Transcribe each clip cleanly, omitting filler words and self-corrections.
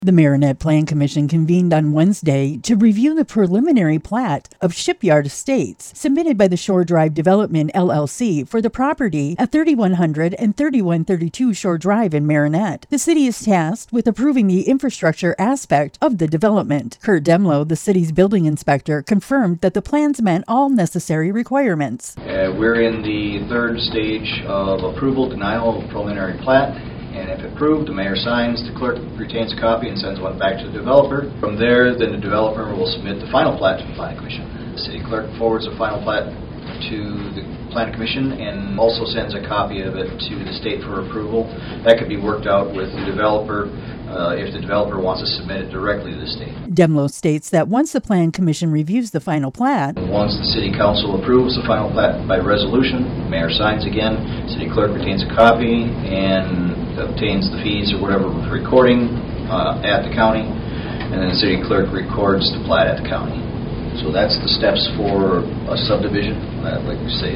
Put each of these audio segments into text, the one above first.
The Marinette Plan Commission convened on Wednesday to review the preliminary plat of Shipyard Estates submitted by the Shore Drive Development LLC for the property at 3100 and 3132 Shore Drive in Marinette. The city is tasked with approving the infrastructure aspect of the development. Kurt Demlow, the city's building inspector, confirmed that the plans met all necessary requirements. We're in the third stage of approval, denial of preliminary plat. And if approved, the mayor signs, the clerk retains a copy and sends one back to the developer. From there, then the developer will submit the final plat to the Planning Commission. The city clerk forwards the final plat to the Planning Commission and also sends a copy of it to the state for approval. That could be worked out with the developer if the developer wants to submit it directly to the state. Demlow states that once the Plan Commission reviews the final plat, once the City Council approves the final plat by resolution, the mayor signs again, city clerk retains a copy and obtains the fees or whatever for recording at the county, and then the city clerk records the plat at the county. So that's the steps for a subdivision. Like we say,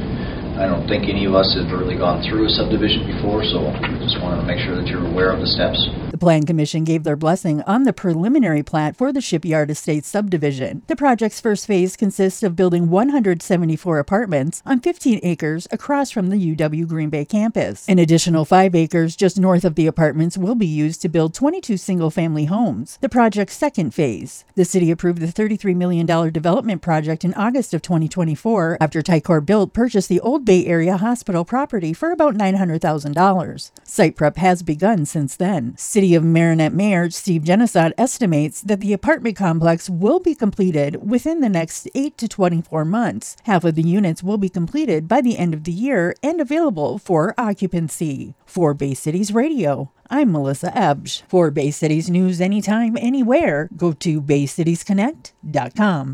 I don't think any of us have really gone through a subdivision before, so we just wanted to make sure that you're aware of the steps. The Plan Commission gave their blessing on the preliminary plat for the Shipyard Estates subdivision. The project's first phase consists of building 174 apartments on 15 acres across from the UW Green Bay campus. An additional 5 acres just north of the apartments will be used to build 22 single-family homes. The project's second phase. The city approved the $33 million development project in August of 2024 after Ticor Built purchased the Old Bay Area Hospital property for about $900,000. Site prep has begun since then. City of Marinette Mayor Steve Genesod estimates that the apartment complex will be completed within the next 8 to 24 months. Half of the units will be completed by the end of the year and available for occupancy. For Bay Cities Radio, I'm Melissa Ebsch. For Bay Cities News anytime, anywhere, go to baycitiesconnect.com.